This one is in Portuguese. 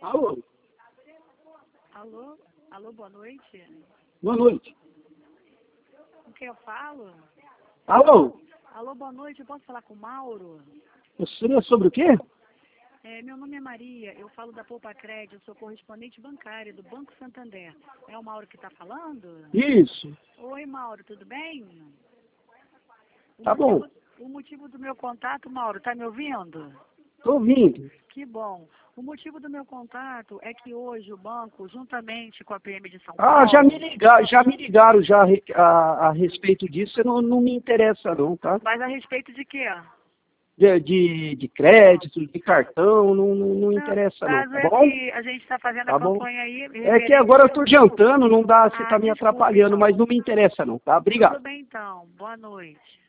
Alô? Alô? Alô, boa noite. Boa noite. Com quem eu falo? Alô? Alô, boa noite. Eu posso falar com o Mauro? Seria sobre o quê? Meu nome é Maria. Eu falo da Poupa Crédito. Eu sou correspondente bancária do Banco Santander. É o Mauro que está falando? Isso. Oi, Mauro. Tudo bem? Tá bom. O motivo do meu contato, Mauro, tá me ouvindo? Tô ouvindo. Que bom. O motivo do meu contato é que hoje o banco, juntamente com a PM de São Ah, Paulo... já me ligaram já a respeito disso. Você não me interessa não, tá? Mas a respeito de quê? De crédito, de cartão, não interessa não, Caso tá é bom? que a gente está fazendo a Tá bom? campanha aí... É que agora eu tô jantando, não dá, você tá me desculpa, atrapalhando, então. mas não me interessa não, tá? Tudo Obrigado. bem, então. Boa noite.